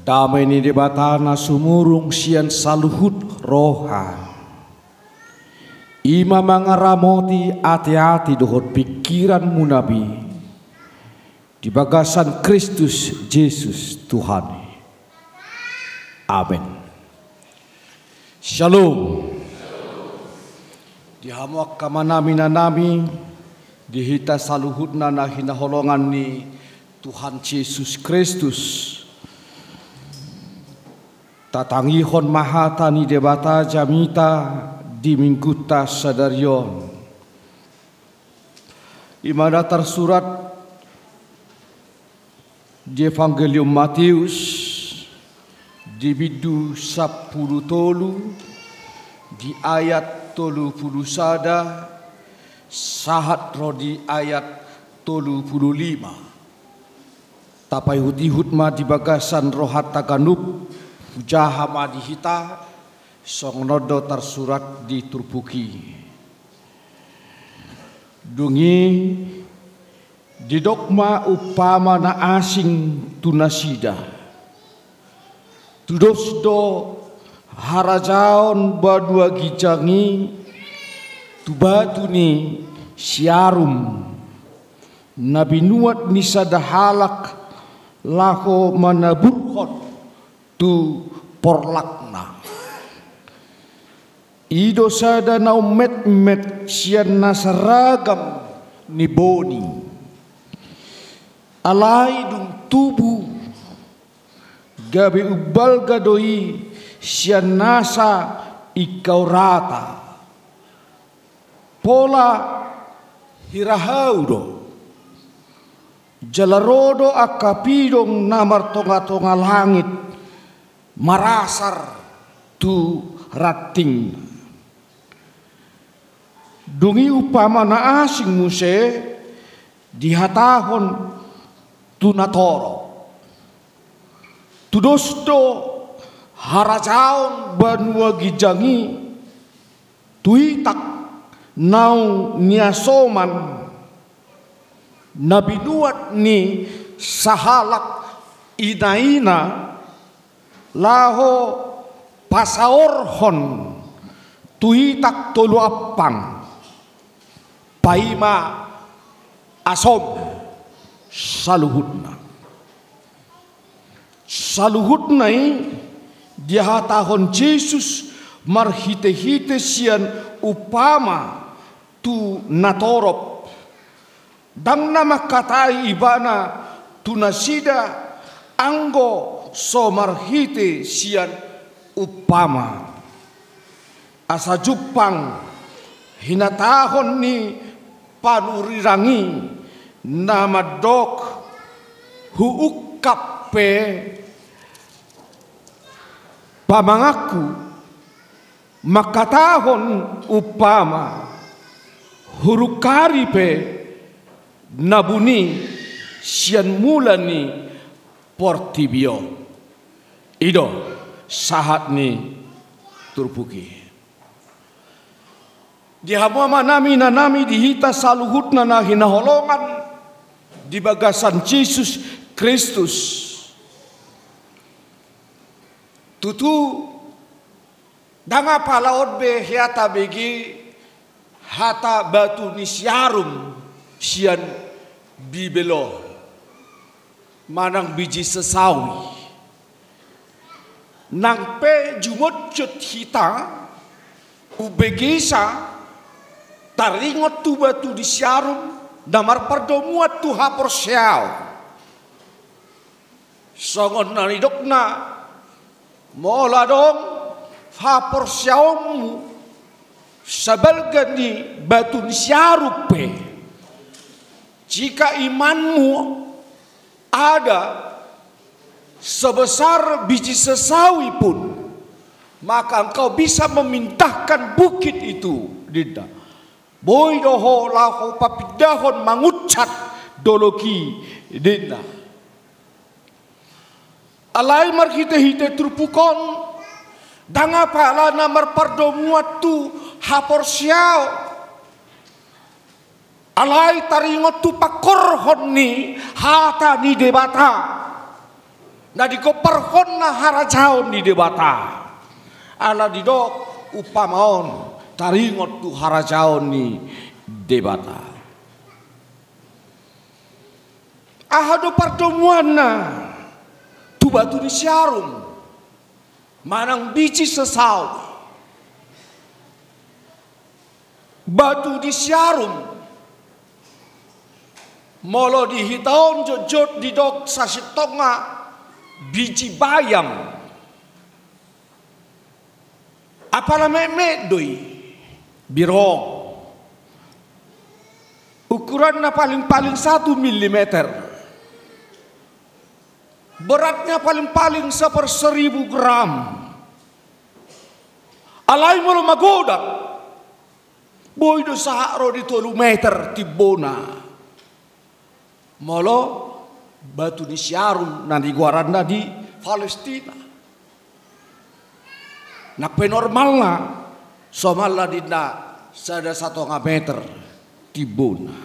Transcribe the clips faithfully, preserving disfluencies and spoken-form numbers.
Damai ni debatana sumurung sian saluhut roha. Ima mangaramoti hati-hati dohot pikiran munabi di bagasan Kristus Yesus Tuhan. Amin. Shalom. Di hamuak kamanami nanami di hita saluhut nana hinaholongan ni Tuhan Yesus Kristus. Tatangihon mahata ni debata jamita di mingguta sadarion. Imana tersurat di Evangelium Matius di bidu sepuluh tolu di ayat tolu puluh sada sahat rodi ayat tolu puluh lima. Tapai hutihut ma di bagasan rohat taganub hujahama di hita song nodo tersurat di turpuki. Dungi di dogma upama na asing tunasida. Tudosdo harajaon badua gijangi tubatu ni siarum nabi nuat ni sadahalak lako manaburhot tu porlakna. Ido sada na umet-met sian nasaragam ni boni. Alai dung tubuh gabi ubal gadoi sian nasa ikau rata. Pola hirahaudo jalarodo akapidong namar tonga-tonga langit marasar tu rating. Dungi upama na asing muse dihatahon tunatoro. Tudosdo harajaon banua gijangi tuitak nau niasoman nabinuat ni sahalak inaina laho pasaorhon tuitak tolu apang paima asom saluhutna. Saluhutna ini dihatahon Yesus marhite-hite sian upama tu natorop dang nama katai ibana tunasida anggo so marhite sian upama asa Jepang hinatahon ni panurirangi nama dok huukape pamangaku makatahon upama hurukari pe nabuni sian mulani portibio ido sahat ni turpuki. Di hamama nami na nami dihita saluhut na na hinaholongan di bagasan Yesus Kristus. Tutu danga palaod be hiata begi hata batu nisyarum sian bibelo manang biji sesawi nang pe jumot cut hita ubegesa taringot tu batu di syarum damar perdomuat tu hapor syau songon naridokna mola dong hapor syaumu sabalgani batu di syarupe jika imanmu ada sebesar biji sesawi pun maka engkau bisa memintahkan bukit itu dinda boy doho lahu papidahon mangucat doloki dinda alai marhite-hite turpukon danga pala namar pardomuat tu hapor syau alai taringot tu pakorhon ni hata ni debata Na di ko parhon na harajaon di debata. Ala di dok upamaon taringot tu harajaon ni debata. Ahado pertemuan na tu batu di siarum manang biji sesau batu di siarum molo di hitaon jojot di dok sasitonga biji bayam apala meme doi birong ukurannya paling-paling satu milimeter, beratnya paling-paling seper seribu gram. Alai molo magoda boy do saharo di tolu meter tibona molo batu di siarum na di guaranda di Palestina. Nak penormalna somalla dinda sada satu meter tibona.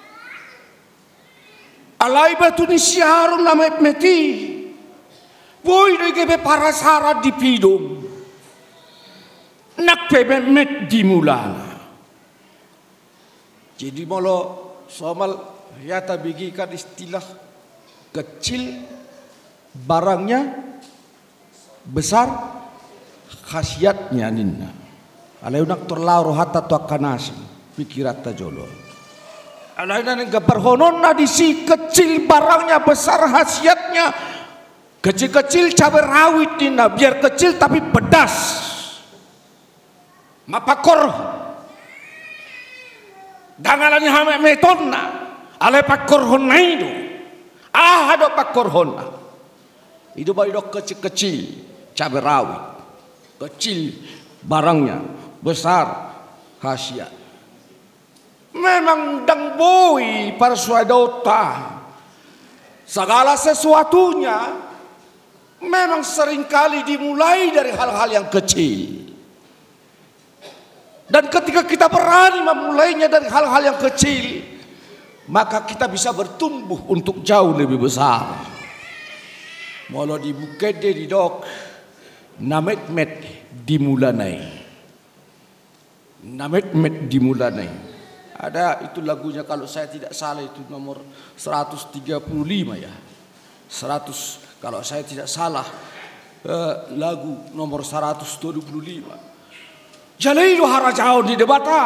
Alai batu di siarum na meti boy do gebe parasara di pidong nak pemet di mulana. Jadi molo somal ya tabigikan istilah kecil barangnya besar khasiatnya ninna. Alai nak terlaru hatta tu akanasi pikirat tajolo. Alai nan gabarhonon na di si kecil barangnya besar khasiatnya. Kecil-kecil cabai rawit ninna biar kecil tapi pedas. Mapakor dangalannya hame metonna ale pakor honna itu ah ada pakor honna itu bayi dok kecil-kecil cabai rawit kecil barangnya besar khasiat memang dang boy para swadota segala sesuatunya memang seringkali dimulai dari hal-hal yang kecil. Dan ketika kita berani memulainya dari hal-hal yang kecil, maka kita bisa bertumbuh untuk jauh lebih besar. Molo di bukede di dok, namet-met dimulanai. Namet-met dimulanai. Ada itu lagunya kalau saya tidak salah itu nomor seratus tiga puluh lima ya. seratus kalau saya tidak salah eh, lagu nomor seratus dua puluh lima. Jalailu harajaon di debata.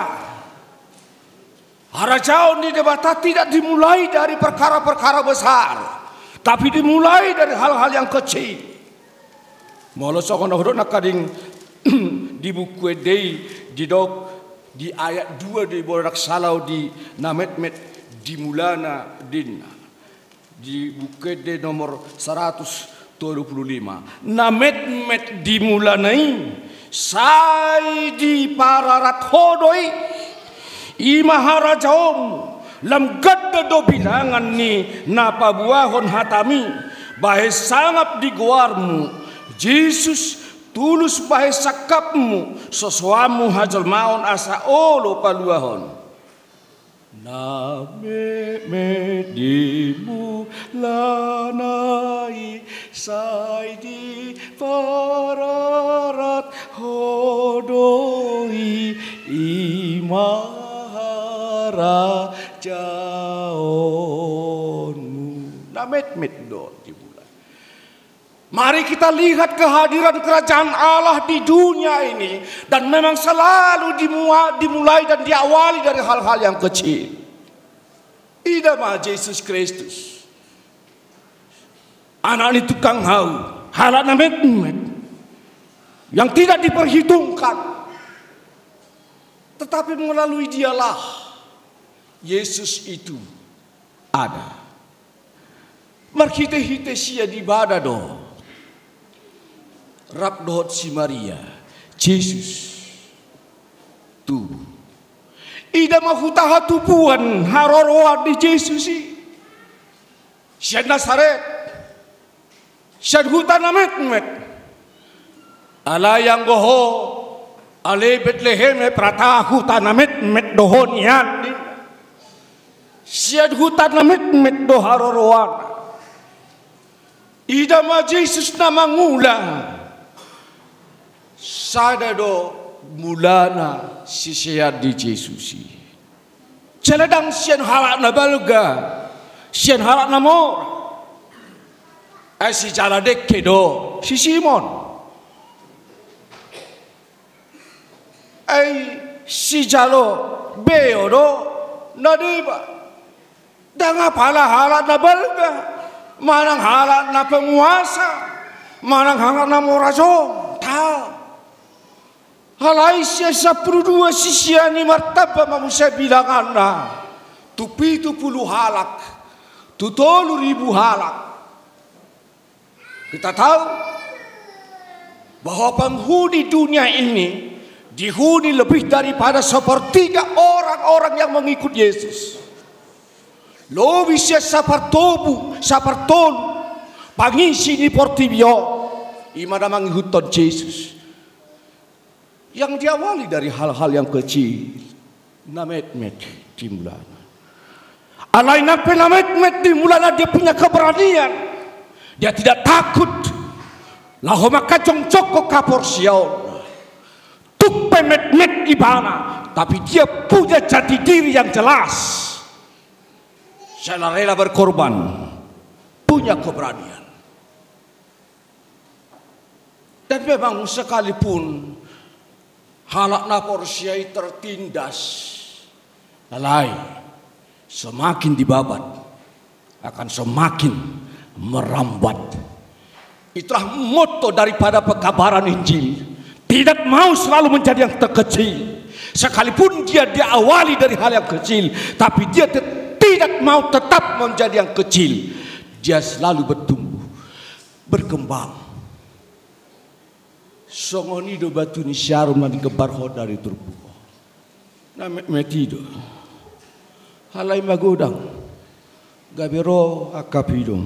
Harajaon di debata tidak dimulai dari perkara-perkara besar, tapi dimulai dari hal-hal yang kecil. Molo sokon hodok nakading di buku dei di dok di ayat dua di borak salau di namet-met dimulana dinna. Di buku dei nomor seratus dua puluh lima. Namet-met dimulanai sai di pararat hodoi imaharajaom lam gadda do bilangan ni napabuahon hatami bahe sangap di guarmu Jesus tulus bahe sakapmu sesuamu hajal maon asa olo paluahon name medimu lanai sai di pararat hodoi imahara jaonmu namet-met do di bulan. Mari kita lihat kehadiran kerajaan Allah di dunia ini dan memang selalu dimulai dan diawali dari hal-hal yang kecil. Ida mah Yesus Kristus. Anak ini tukang hau, halat namet-met yang tidak diperhitungkan. Tetapi melalui dialah Yesus itu ada. Markite-hite sia di badado. Rap dohot si Maria, Yesus tu. Ida mahutaha tupuan haroroa di Yesus si. Sian Nazaret, sian hutan namet-met. Ala yang goho, ale Bethlehem prata hutan namet-met dohon yan. Sian hutan namet-met do haroroa. ida ma Jesus na mangula sada do mulana sisiad di Jesus. Celadang sian halak na balga, sian halak na mor. Ay si jala dekke do si Simon. Ay si jalo beo do na diba. Danga pala halak na balga, manang halak na penguasa, manang halak na morazong. Tahu. Halai sia sapuluh dua sisiani martaba manusia bilangan na tupi tu puluh halak tu tolu ribu halak. Kita tahu bahwa penghuni dunia ini dihuni lebih daripada sepertiga orang-orang yang mengikut Yesus. Lobi sia sapartobu sapartolu pangisi di portibio imana mengikuton Yesus. Yang diawali dari hal-hal yang kecil. Namet-met di mulana. Alai nape namet-met di mulana dia punya keberanian. Dia tidak takut. Laho maka congcoko kapor siaon. Tuk pemet-met ibana. Tapi dia punya jati diri yang jelas. Saya rela berkorban. Punya keberanian. Dan memang sekalipun halak na porsiai tertindas, lalai semakin dibabat akan semakin merambat. Itulah moto daripada pekabaran Injil. Tidak mau selalu menjadi yang terkecil, sekalipun dia diawali dari hal yang kecil, tapi dia tidak mau tetap menjadi yang kecil. Dia selalu bertumbuh, berkembang. Songoni do batu ni syarum nanti kebar hodari turbuko. Na metido. Halai magodang. Gabiro akapidong.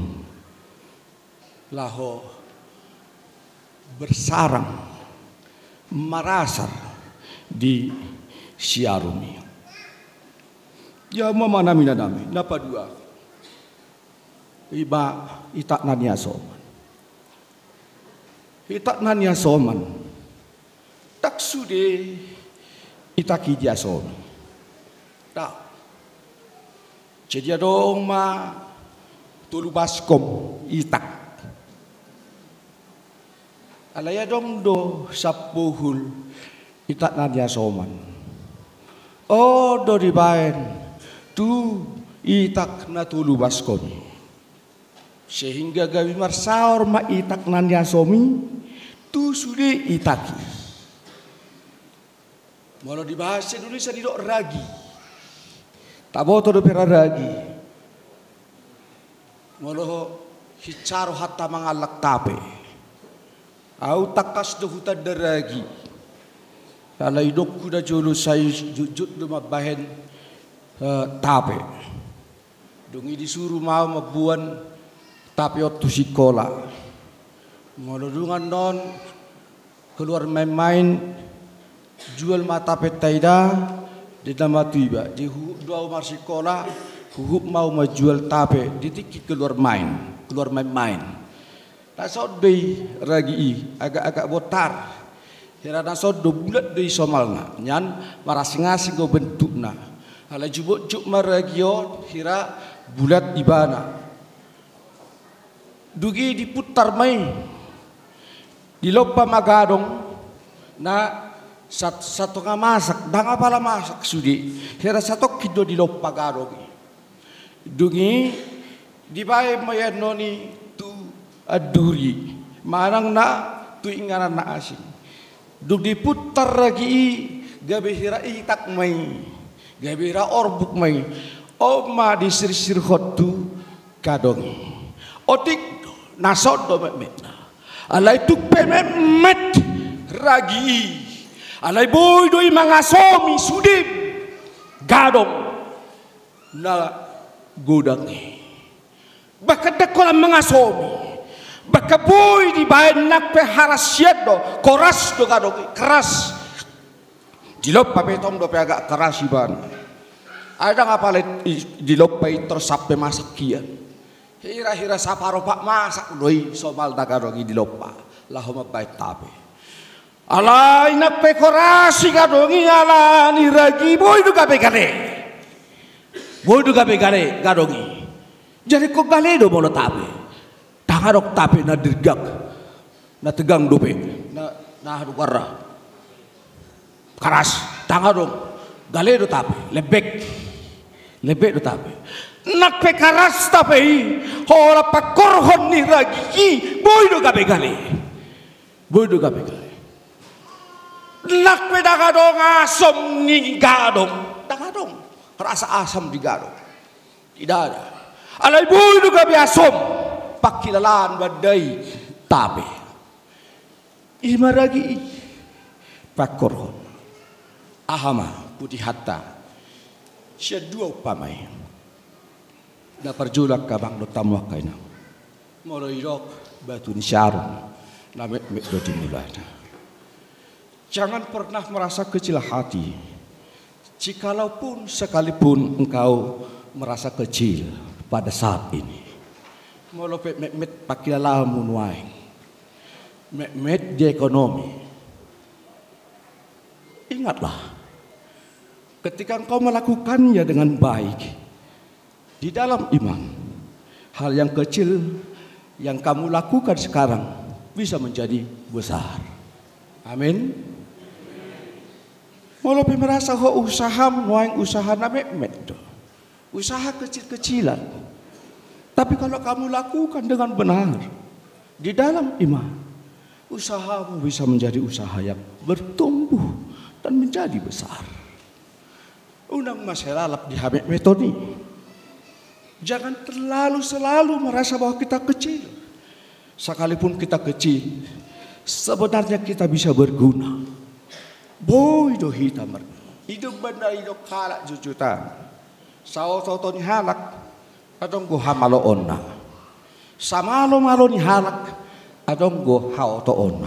Laho bersarang marasar di siarumi. Ya mama nami nami. Napa dua. Iba itak nania soman. Itak nania soman, tak sude itaki dia soman. Tak. Jadi adong ma tulu baskom itak. Alaya dong do sapuhul itak nania soman. Oh do dibaen tu itak na tulu baskom. Sehingga gawi marsaor ma itak nania somi tu sudah itaki. Malah di bahasa Indonesia didok ragi. Tak boto do pera ragi. Malah hicaro hatta mangalak tape. Au takas do hutan deragi. Kalau idok kuda jolo saya jujut do mabahen uh, tape. Dongi disuruh mau mabuan tapi waktu sekolah, ngodungan non keluar main-main, jual mata petaida di nama tiba di dua umar sekolah, hukum mau menjual tape, ditiki keluar main, keluar main-main. Nasod dei ragi agak-agak botar, hira nasod do bulat dei somalna, nyan marasing-asing go bentukna. Hala jubuk juk maragio hira bulat ibana. Dugi diputar mai di lopa magadong na sat, satu nga masak danga pala masak sudi hera satu kido di lopa gadong dugi di bae mayan noni tu aduri marang na tu ingaran na asin dugi putar lagi gabe hira itak mai gabe hira orbuk mai oma di sir-sir hotu gadong otik nasod do met alai tuk pemet ragi alai boy doi mangasomi sudim gadong na godangi baka dakola mangasomi baka boy di bayan nak pe harasiat do koras do gadong keras dilop papetom do pe agak keras iban ada ngapalet dilop pe tersape masak kian Hira-hira saparo pak masak doi somal nagarongi di lopa. Lahoma bait tabe. Alai na pekorasi gadongi ala ni ragi boy du gabe gale. Boy du gabe gale gadongi. Jadi kok gale do mono tabe. Tangarok tabe na dirgak. Na tegang dope. Na na hadu warra. Karas tangarok gale do tabe lebek. Lebek do tabe. Nak pekaras tabe hora pakorhon ni ragi boy do gabe gale. Boy do gabe gale. Nak pedagadong asam ni gadong, dagadong rasa asam di gadong, tidak ada. Alai boy do gabe asam, pakilalan badai tabe. Imaragi pakorhon, ahama putih hatta, sia dua upamai. Na perjulak kabang do tamu kaina, moroirok batu ni syarum, na mek mek do dimulana. Jangan pernah merasa kecil hati. Jikalaupun sekalipun engkau merasa kecil pada saat ini. Molopet mekmet pakilalah munuai. Mekmet di ekonomi. Ingatlah. Ketika engkau melakukannya dengan baik. Di dalam iman. Hal yang kecil yang kamu lakukan sekarang bisa menjadi besar. Amin. Walau merasa ho usaha muang usaha namek do, usaha kecil-kecilan. Tapi kalau kamu lakukan dengan benar di dalam iman, usahamu bisa menjadi usaha yang bertumbuh dan menjadi besar. Undang masyarakat di hamek metode. Jangan terlalu selalu merasa bahwa kita kecil. Sekalipun kita kecil, sebenarnya kita bisa berguna. Boy do hitam hidup benda hidup kalak jujutan sao toto ni halak adong go hamalo onna samalo malo ni halak adong go hao to onna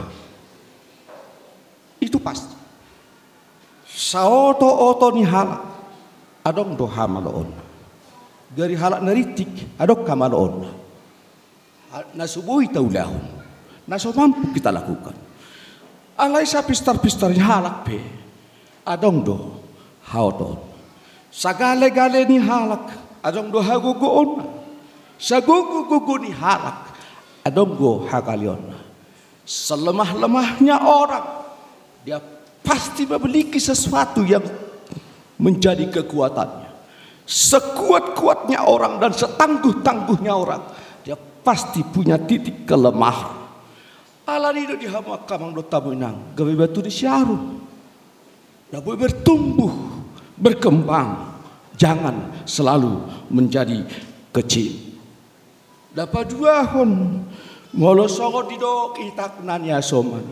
itu pasti sao to oto ni halak adong do hamalo onna dari halak neritik adong kamalo onna na subuhi taulahun na so mampu kita lakukan. Alai sa pistar-pistar halak pe adong do haoton sagale-gale ni halak adong do haguguon sagugu-gugu ni halak adong go hagalion selemah-lemahnya orang dia pasti memiliki sesuatu yang menjadi kekuatannya sekuat-kuatnya orang dan setangguh-tangguhnya orang dia pasti punya titik kelemahan. Ala nido di hama kamang do tamu inang gawe batu di syarum. Dah boleh bertumbuh, berkembang. Jangan selalu menjadi kecil. Dapat dua hon molo songo di do kita nanya soman.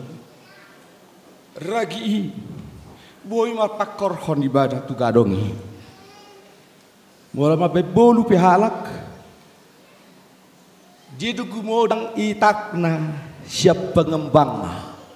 Ragi boy ma pakor hon ibadah tu gadongi. Molo ma bebolu pihalak. Dia tu gumodang itakna. Siap pengembang,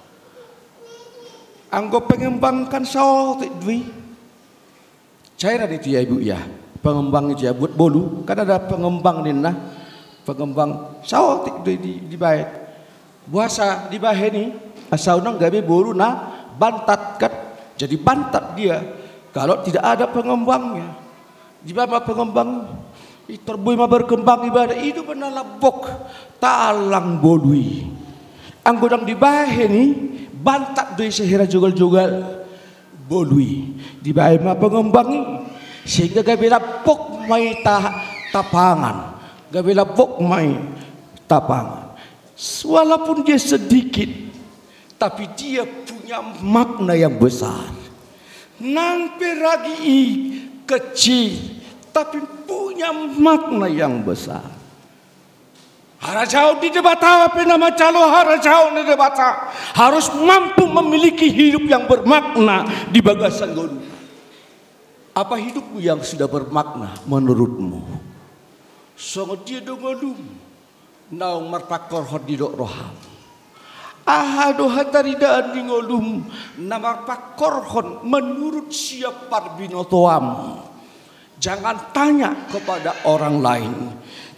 anggo pengembangkan sao dwi, cairan itu ya ibu ya, pengembang itu ya buat bolu, kan ada pengembang nina, pengembang sao dwi di di bayat, buasa di bayat ni, asal nang gabe bolu na bantat kan, jadi bantat dia, kalau tidak ada pengembangnya, di bawah pengembang, itu boy ma berkembang ibadah itu benar labok, talang bolui. Anggodang di bahe ni bantak doi sehera jogal-jogal bolui di bahe ma pengembangi sehingga gabela pok mai ta, tapangan gabela pok mai tapangan walaupun dia sedikit tapi dia punya makna yang besar nang peragi kecil tapi punya makna yang besar. Harajau di debata apa nama calo harajau di debata harus mampu memiliki hidup yang bermakna di bagasan godu. Apa hidupmu yang sudah bermakna menurutmu? Songo dia do godu, naung marpakor hodidok roham. Ahado hatarida andi ngolum namar pakorhon menurut siapa binotoam. Jangan tanya kepada orang lain.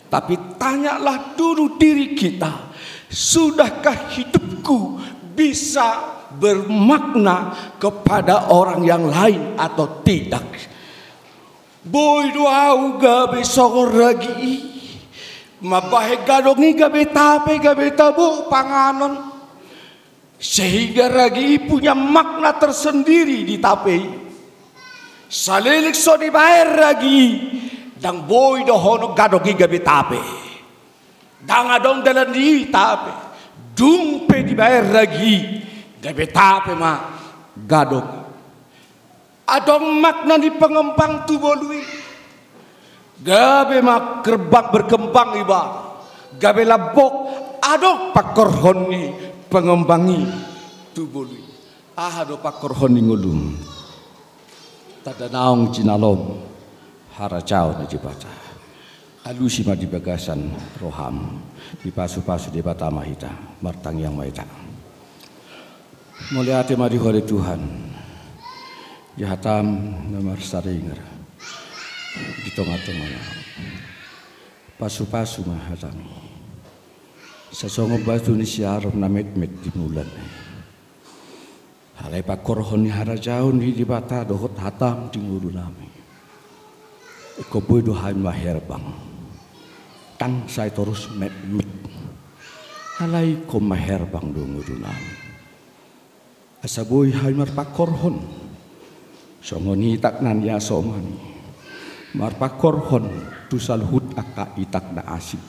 Tapi tanyalah dulu diri kita, sudahkah hidupku bisa bermakna kepada orang yang lain atau tidak? Boy doau gabe sogor lagi, mabahe gadongi gabe tape gabe tabu panganon, sehingga ragi punya makna tersendiri di tape. Salilik so dibayar lagi, dang boy dohono gadongi gabe tape, dang adong dalam di tape, dumpe dibayar lagi gabe tape ma gadong. Adong makna di pengembang tubuh lui, gabe mak kerbang berkembang iba, gabe labok adong pakor honi pengembangi tubuh lui. Ah ado pakor honi ngulum, tada naong cinalom haracau na jibata, alusi ma di bagasan roham, di pasu-pasu di bata mahita, martang yang mahita. Mulia hati ma di hore Tuhan. Jahatam nomor saringar di tengah-tengah pasu-pasu mah hatami sasongo batu ni siarom na met-met di mulan halai pakorhon ni harajau ni di bata dohot hatam di ngulu nami eko boy dohain maherbang tang sai terus met-met halai ko maherbang do ngulu nami asa boy hai mar pakorhon songoni tak nanya somani marpakorhon tu salhut aka itak na asik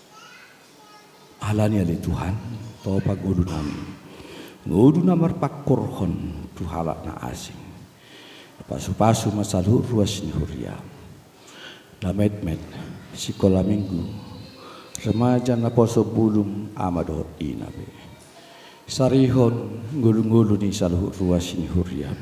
alani ale Tuhan to pagudu nami ngudu na marpakorhon tu halak na asing pasu-pasu masalhut ruas ni huria lamet-met sikola minggu remaja na poso bulung amadot inabe sarihon ngulu-ngulu ni salhut ruas ni huria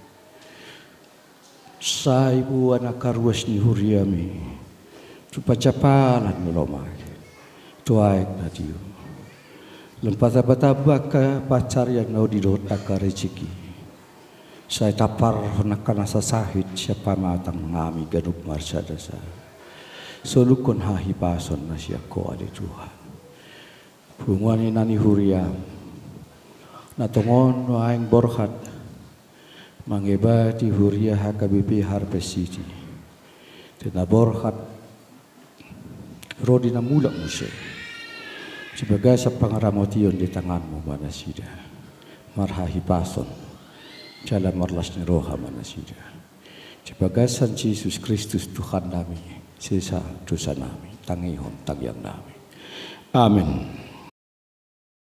sai buana karwas ni huriami tu pacapalan melomai tuai nadio lempata batabaka pacar yang nau di dot aka rezeki sai tapar nakana sasahit siapa matang ngami gaduk marsa dasa solukon hahi pason nasiako ade Tuhan pungwani nani huriam natongon waing borhat mangebati huria hakabipi harpesiti tena borhat rodina mulak muse sebagai sepangaramotion di tanganmu manasida marhahi pason jalan marlasnya roha manasida sebagai san Yesus Kristus Tuhan kami sisa dosa nami tangihon tangyang nami amin.